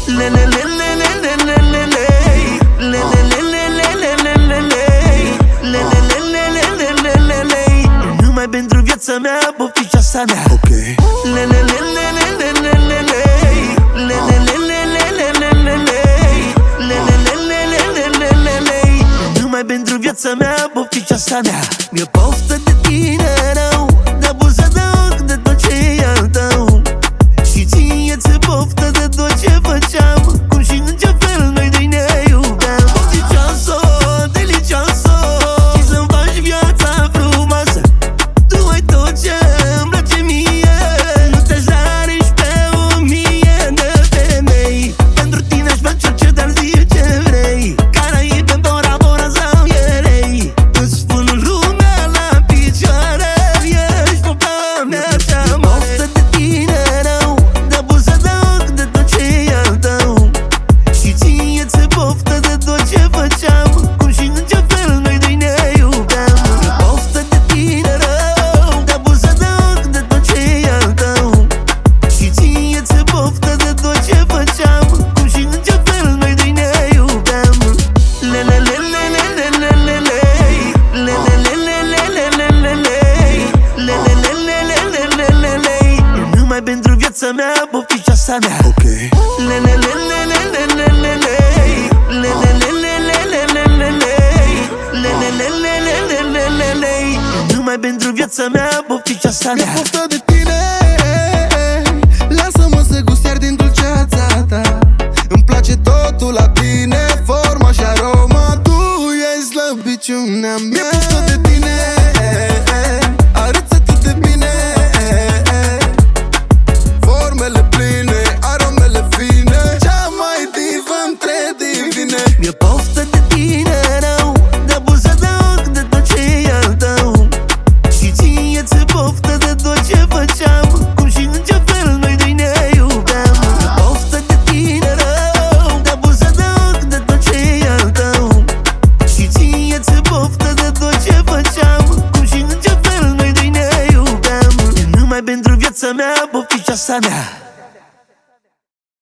Numai pentru viața mea, pofticeasa mea. Numai pentru viața mea, pofticeasa mea. Mi-e poftă de tine rău, de abuzat de tot ce e al tău. Și ție ți-e poftă de tot ce făceam, cum și în ce fel noi doi ne iubeam. Pofticioasă, delicioasă, și să-mi faci viața frumoasă. Tu ai tot ce-mi place mie, nu te-aș da nici pe 1000 de femei. Pentru tine aș face orice, dar zi ce vrei. Caraibe, Bora Bora sau Ierei, îți spun lumea la picioare, ești popa mea cea mare. Poftă de tine rău, de abuzat de tot ce e al tău. Și ție ți-e poftă de tot ce făceam, cum și în ce fel noi doi ne iubeam. Poftă de tine rău, de abuzat de tot ce e al tău. Și ție ți-e poftă de tot ce făceam, cum și în ce fel noi doi ne iubeam. Numai pentru viața mea, pofticeasa mea. Numai pentru viața mea, pofticeasa mea. Mi-e poftă de tine, lasă-mă să gust iar din dulceața ta. Îmi place totul la tine, forma și aroma, tu e slăbiciunea mea. Mi-e poftă de tine, arăți atât de bine, formele pline, aromele fine, cea mai divă între divine. Mi-e poftă de tine rău, de abuzat de tot ce e al tău. Și ție ți-e poftă de tot ce făceam, cum și în ce fel noi doi ne iubeam. Mi-e poftă de tine rău, de abuzat de tot ce e al tău. Și ție ți-e poftă de tot ce făceam, cum și în ce fel noi doi ne iubeam. Numai pentru viața mea, pofticeasa mea.